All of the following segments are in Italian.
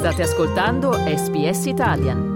State ascoltando SBS Italian.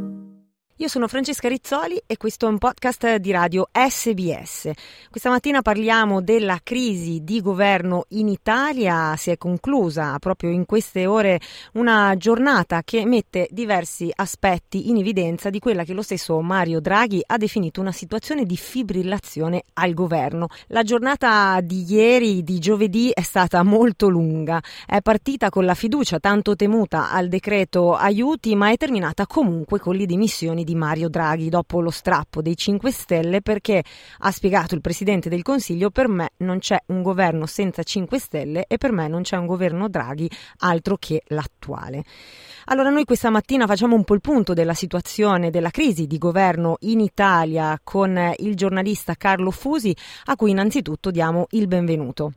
Io sono Francesca Rizzoli e questo è un podcast di radio SBS. Questa mattina parliamo della crisi di governo in Italia. Si è conclusa proprio in queste ore una giornata che mette diversi aspetti in evidenza di quella che lo stesso Mario Draghi ha definito una situazione di fibrillazione al governo. La giornata di ieri, di giovedì, è stata molto lunga. È partita con la fiducia tanto temuta al decreto aiuti, ma è terminata comunque con le dimissioni di Mario Draghi dopo lo strappo dei 5 Stelle, perché ha spiegato il Presidente del Consiglio: per me non c'è un governo senza 5 Stelle e per me non c'è un governo Draghi altro che l'attuale. Allora noi questa mattina facciamo un po' il punto della situazione della crisi di governo in Italia con il giornalista Carlo Fusi, a cui innanzitutto diamo il benvenuto.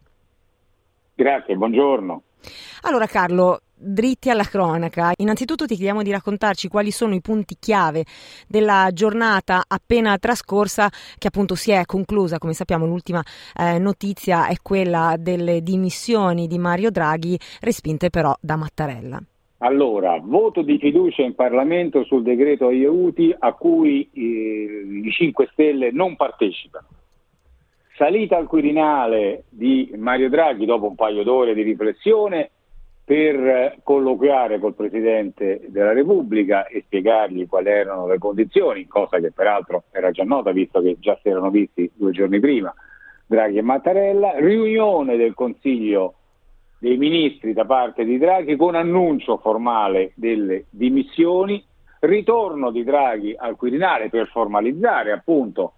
Grazie, buongiorno. Allora Carlo, dritti alla cronaca, innanzitutto ti chiediamo di raccontarci quali sono i punti chiave della giornata appena trascorsa, che appunto si è conclusa. Come sappiamo, l'ultima notizia è quella delle dimissioni di Mario Draghi, respinte però da Mattarella. Allora, voto di fiducia in Parlamento sul decreto aiuti a cui i 5 Stelle non partecipano. Salita al Quirinale di Mario Draghi dopo un paio d'ore di riflessione per colloquiare col Presidente della Repubblica e spiegargli quali erano le condizioni, cosa che peraltro era già nota visto che già si erano visti 2 giorni prima Draghi e Mattarella. Riunione del Consiglio dei Ministri da parte di Draghi con annuncio formale delle dimissioni, ritorno di Draghi al Quirinale per formalizzare appunto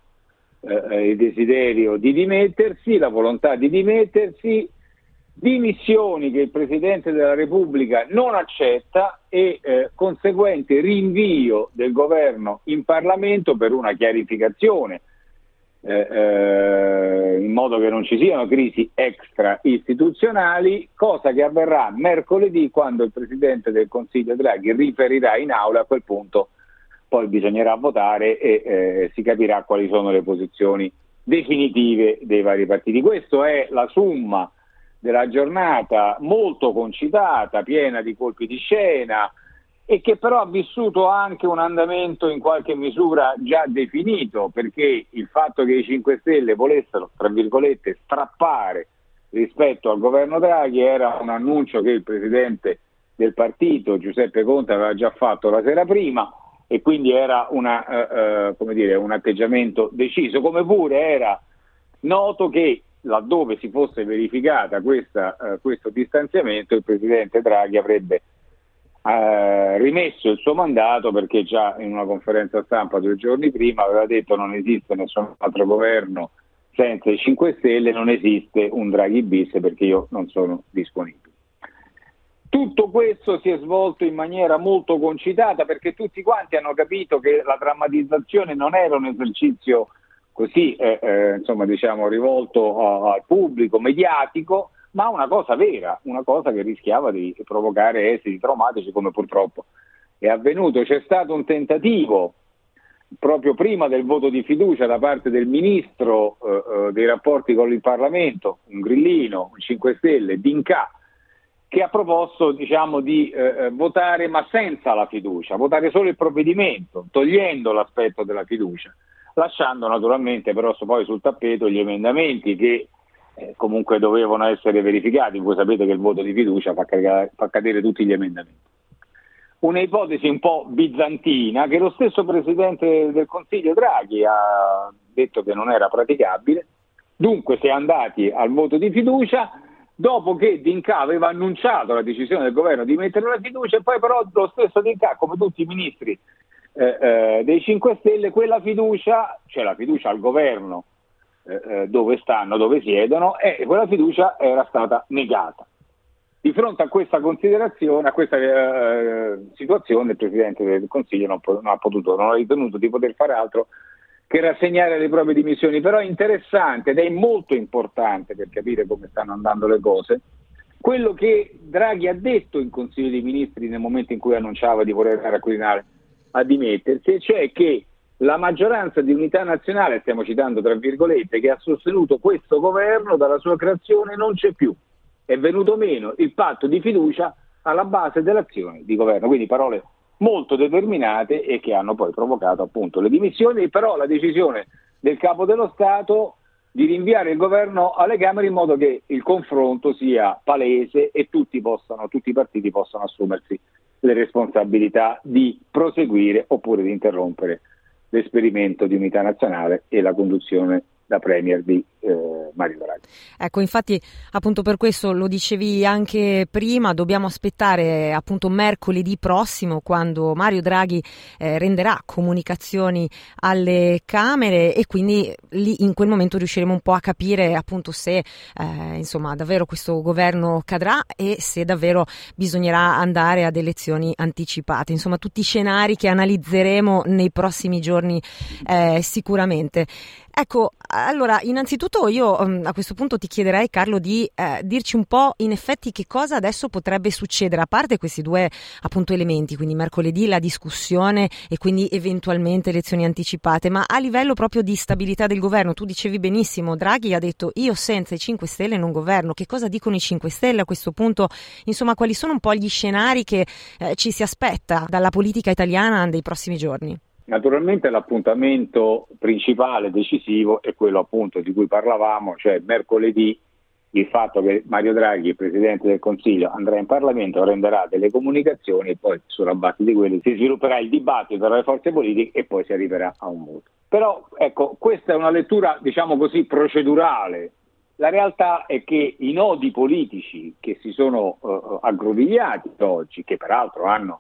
il desiderio di dimettersi, la volontà di dimettersi, dimissioni che il Presidente della Repubblica non accetta e conseguente rinvio del governo in Parlamento per una chiarificazione in modo che non ci siano crisi extra istituzionali, cosa che avverrà mercoledì quando il Presidente del Consiglio Draghi riferirà in aula. A quel punto poi bisognerà votare e si capirà quali sono le posizioni definitive dei vari partiti. Questa è la summa della giornata molto concitata, piena di colpi di scena e che però ha vissuto anche un andamento in qualche misura già definito, perché il fatto che i 5 Stelle volessero, tra virgolette, strappare rispetto al governo Draghi era un annuncio che il Presidente del partito, Giuseppe Conte, aveva già fatto la sera prima, e quindi era un atteggiamento deciso, come pure era noto che laddove si fosse verificata questo distanziamento il Presidente Draghi avrebbe rimesso il suo mandato, perché già in una conferenza stampa 2 giorni prima aveva detto: non esiste nessun altro governo senza i 5 Stelle, non esiste un Draghi bis perché io non sono disponibile. Tutto questo si è svolto in maniera molto concitata perché tutti quanti hanno capito che la drammatizzazione non era un esercizio così rivolto al pubblico, mediatico, ma una cosa vera, una cosa che rischiava di provocare esiti traumatici, come purtroppo è avvenuto. C'è stato un tentativo proprio prima del voto di fiducia da parte del Ministro dei rapporti con il Parlamento, un grillino, un 5 Stelle, D'Incà, che ha proposto di votare ma senza la fiducia, votare solo il provvedimento, togliendo l'aspetto della fiducia, lasciando naturalmente però poi sul tappeto gli emendamenti che comunque dovevano essere verificati. Voi sapete che il voto di fiducia fa cadere tutti gli emendamenti. Una ipotesi un po' bizantina che lo stesso Presidente del Consiglio Draghi ha detto che non era praticabile. Dunque si è andati al voto di fiducia dopo che D'Incà aveva annunciato la decisione del governo di mettere la fiducia, e poi però lo stesso D'Incà, come tutti i ministri dei 5 Stelle, quella fiducia, cioè la fiducia al governo dove stanno, dove siedono, e quella fiducia era stata negata. Di fronte a questa considerazione, a questa situazione, il Presidente del Consiglio non ha ritenuto di poter fare altro che rassegnare le proprie dimissioni. Però è interessante ed è molto importante per capire come stanno andando le cose quello che Draghi ha detto in Consiglio dei Ministri nel momento in cui annunciava di voler andare a Quirinale a dimettersi, cioè che la maggioranza di unità nazionale, stiamo citando tra virgolette, che ha sostenuto questo governo dalla sua creazione non c'è più. È venuto meno il patto di fiducia alla base dell'azione di governo. Quindi parole molto determinate e che hanno poi provocato appunto le dimissioni, però la decisione del Capo dello Stato di rinviare il governo alle Camere in modo che il confronto sia palese e tutti i partiti possano assumersi le responsabilità di proseguire oppure di interrompere l'esperimento di unità nazionale e la conduzione da Premier di Mario Draghi. Ecco, infatti appunto per questo lo dicevi anche prima, dobbiamo aspettare appunto mercoledì prossimo quando Mario Draghi renderà comunicazioni alle Camere e quindi lì in quel momento riusciremo un po' a capire appunto se insomma davvero questo governo cadrà e se davvero bisognerà andare ad elezioni anticipate, insomma tutti i scenari che analizzeremo nei prossimi giorni sicuramente. Ecco, allora innanzitutto io a questo punto ti chiederei, Carlo, di dirci un po' in effetti che cosa adesso potrebbe succedere, a parte questi due appunto elementi, quindi mercoledì la discussione e quindi eventualmente elezioni anticipate, ma a livello proprio di stabilità del governo. Tu dicevi benissimo, Draghi ha detto io senza i 5 Stelle non governo. Che cosa dicono i 5 Stelle a questo punto? Insomma, quali sono un po' gli scenari che ci si aspetta dalla politica italiana dei prossimi giorni? Naturalmente l'appuntamento principale, decisivo, è quello appunto di cui parlavamo, cioè mercoledì il fatto che Mario Draghi, il Presidente del Consiglio, andrà in Parlamento, renderà delle comunicazioni e poi sulla base di quelle si svilupperà il dibattito tra le forze politiche e poi si arriverà a un voto. Però ecco, questa è una lettura, diciamo così, procedurale. La realtà è che i nodi politici che si sono aggrovigliati oggi, che peraltro hanno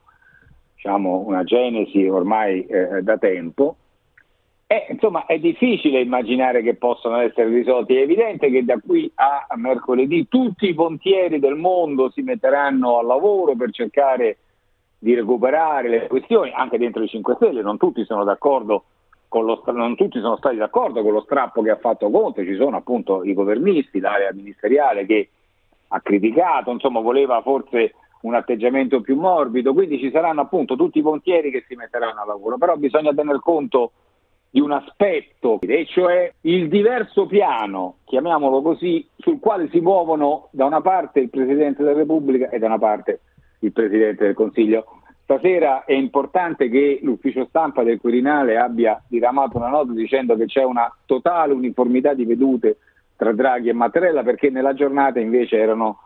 una genesi ormai da tempo, insomma è difficile immaginare che possano essere risolti. È evidente che da qui a mercoledì tutti i pontieri del mondo si metteranno al lavoro per cercare di recuperare le questioni, anche dentro i 5 Stelle, non tutti sono d'accordo non tutti sono stati d'accordo con lo strappo che ha fatto Conte, ci sono appunto i governisti, l'area ministeriale che ha criticato, insomma voleva forse un atteggiamento più morbido, quindi ci saranno appunto tutti i pontieri che si metteranno al lavoro, però bisogna tener conto di un aspetto, e cioè il diverso piano, chiamiamolo così, sul quale si muovono da una parte il Presidente della Repubblica e da una parte il Presidente del Consiglio. Stasera è importante che l'ufficio stampa del Quirinale abbia diramato una nota dicendo che c'è una totale uniformità di vedute tra Draghi e Mattarella, perché nella giornata invece erano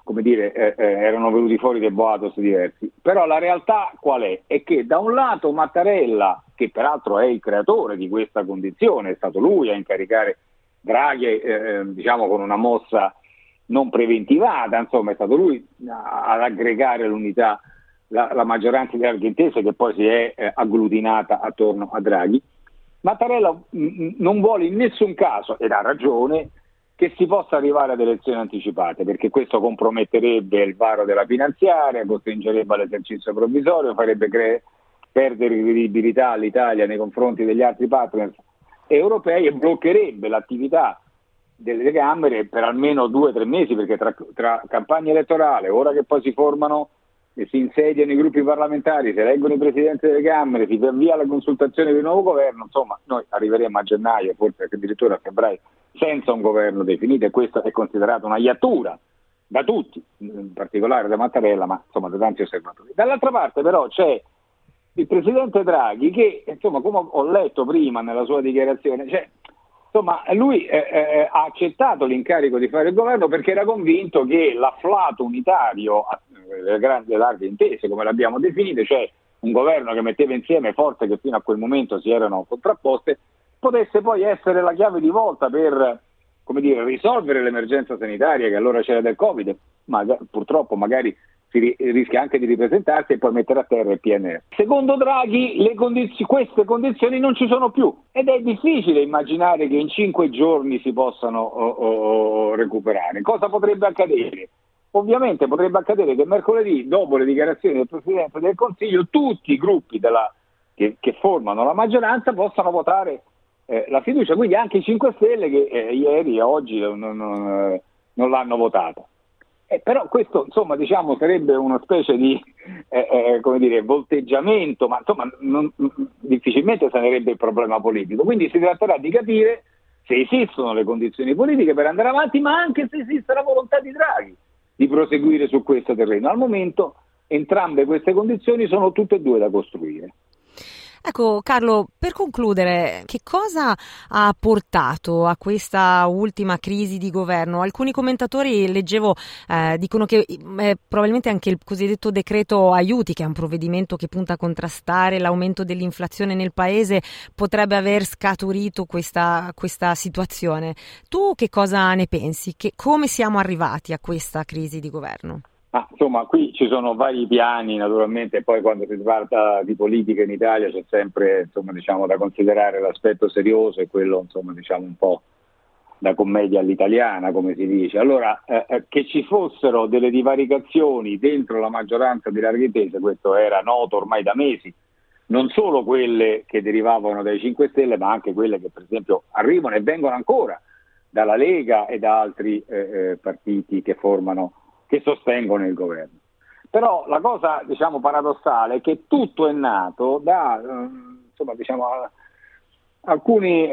venuti fuori dei boatos diversi. Però la realtà qual è? È che da un lato Mattarella, che peraltro è il creatore di questa condizione, è stato lui a incaricare Draghi, con una mossa non preventivata, insomma è stato lui ad aggregare l'unità, la maggioranza di larghe intese che poi si è agglutinata attorno a Draghi. Mattarella non vuole in nessun caso, ed ha ragione, che si possa arrivare ad elezioni anticipate, perché questo comprometterebbe il varo della finanziaria, costringerebbe all'esercizio provvisorio, farebbe perdere credibilità all'Italia nei confronti degli altri partner europei e bloccherebbe l'attività delle Camere per almeno 2 o 3 mesi, perché tra campagna elettorale, ora che poi si formano e si insediano i gruppi parlamentari, si eleggono i presidenti delle Camere, si avvia la consultazione del nuovo governo, insomma noi arriveremo a gennaio, forse addirittura a febbraio, senza un governo definito, e questo è considerato una iattura da tutti, in particolare da Mattarella, ma insomma da tanti osservatori. Dall'altra parte però c'è il Presidente Draghi che, insomma, come ho letto prima nella sua dichiarazione, lui ha accettato l'incarico di fare il governo perché era convinto che l'afflato unitario, le grandi larghe intese come l'abbiamo definite, cioè un governo che metteva insieme forze che fino a quel momento si erano contrapposte, potesse poi essere la chiave di volta per, risolvere l'emergenza sanitaria che allora c'era del Covid, ma purtroppo magari si rischia anche di ripresentarsi e poi mettere a terra il PNR. Secondo Draghi queste condizioni non ci sono più ed è difficile immaginare che in 5 giorni si possano recuperare. Cosa potrebbe accadere? Ovviamente potrebbe accadere che mercoledì, dopo le dichiarazioni del Presidente del Consiglio, tutti i gruppi che formano la maggioranza possano votare la fiducia, quindi anche i 5 Stelle che ieri e oggi non l'hanno votata. Però questo sarebbe una specie di volteggiamento, ma difficilmente sarebbe il problema politico. Quindi si tratterà di capire se esistono le condizioni politiche per andare avanti, ma anche se esiste la volontà di Draghi di proseguire su questo terreno. Al momento entrambe queste condizioni sono tutte e due da costruire. Ecco Carlo, per concludere, che cosa ha portato a questa ultima crisi di governo? Alcuni commentatori, leggevo, dicono che probabilmente anche il cosiddetto decreto aiuti, che è un provvedimento che punta a contrastare l'aumento dell'inflazione nel paese, potrebbe aver scaturito questa situazione. Tu che cosa ne pensi? Come siamo arrivati a questa crisi di governo? Insomma, qui ci sono vari piani, naturalmente, e poi quando si tratta di politica in Italia c'è sempre, insomma, diciamo, da considerare l'aspetto serioso e quello, insomma, diciamo, un po' da commedia all'italiana, come si dice. Allora, che ci fossero delle divaricazioni dentro la maggioranza di larghe intese, questo era noto ormai da mesi, non solo quelle che derivavano dai 5 Stelle, ma anche quelle che, per esempio, arrivano e vengono ancora dalla Lega e da altri partiti che sostengono il governo. Però la cosa, diciamo, paradossale è che tutto è nato da insomma, diciamo, alcuni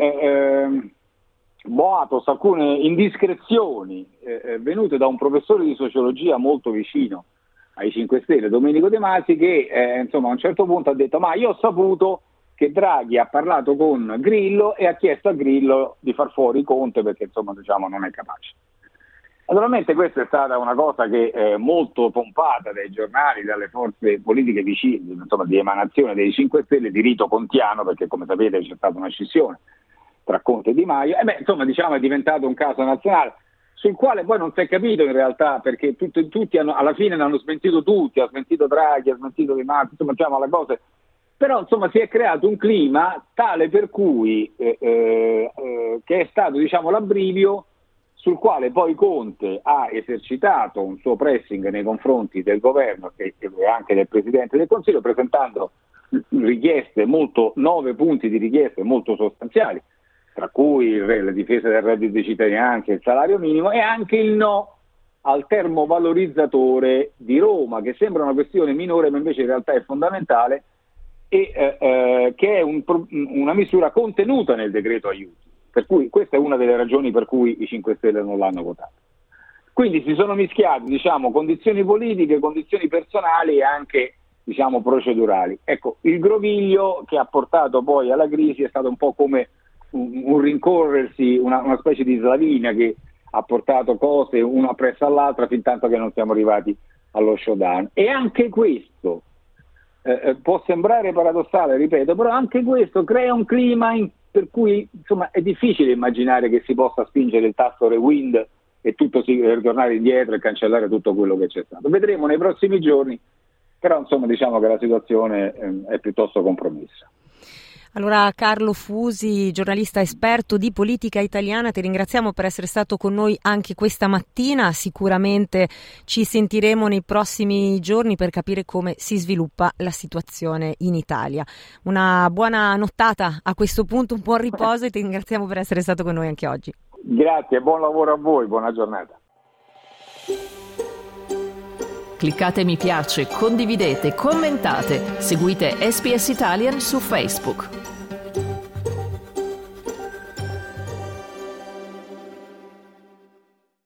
boatos, alcune indiscrezioni venute da un professore di sociologia molto vicino ai 5 Stelle, Domenico De Masi, che insomma, a un certo punto ha detto: ma io ho saputo che Draghi ha parlato con Grillo e ha chiesto a Grillo di far fuori Conte perché, insomma, diciamo, non è capace. Naturalmente questa è stata una cosa che è molto pompata dai giornali, dalle forze politiche vicine, insomma, di emanazione dei 5 Stelle, di rito contiano, perché come sapete c'è stata una scissione tra Conte e Di Maio, insomma, diciamo, è diventato un caso nazionale sul quale poi non si è capito in realtà, perché tutti alla fine l'hanno smentito tutti, ha smentito Draghi, ha smentito Di Maio, insomma, diciamo, le cose. Però, insomma, si è creato un clima tale per cui che è stato, diciamo, l'abbrivio sul quale poi Conte ha esercitato un suo pressing nei confronti del governo e anche del Presidente del Consiglio, presentando richieste 9 punti di richieste molto sostanziali, tra cui la difesa del reddito di cittadinanza, il salario minimo e anche il no al termovalorizzatore di Roma, che sembra una questione minore ma invece in realtà è fondamentale e che è una misura contenuta nel decreto aiuti. Per cui questa è una delle ragioni per cui i 5 Stelle non l'hanno votato. Quindi si sono mischiati, diciamo, condizioni politiche, condizioni personali e anche, diciamo, procedurali. Ecco, il groviglio che ha portato poi alla crisi è stato un po' come un rincorrersi, una specie di slavina che ha portato cose una presso all'altra fin tanto che non siamo arrivati allo showdown. E anche questo può sembrare paradossale, ripeto, però anche questo crea un clima per cui, insomma, è difficile immaginare che si possa spingere il tasto rewind e tutto ritornare indietro e cancellare tutto quello che c'è stato. Vedremo nei prossimi giorni, però, insomma, diciamo che la situazione è piuttosto compromessa. Allora, Carlo Fusi, giornalista esperto di politica italiana, ti ringraziamo per essere stato con noi anche questa mattina. Sicuramente ci sentiremo nei prossimi giorni per capire come si sviluppa la situazione in Italia. Una buona nottata a questo punto, un buon riposo e ti ringraziamo per essere stato con noi anche oggi. Grazie, buon lavoro a voi, buona giornata. Cliccate mi piace, condividete, commentate, seguite SPS Italian su Facebook.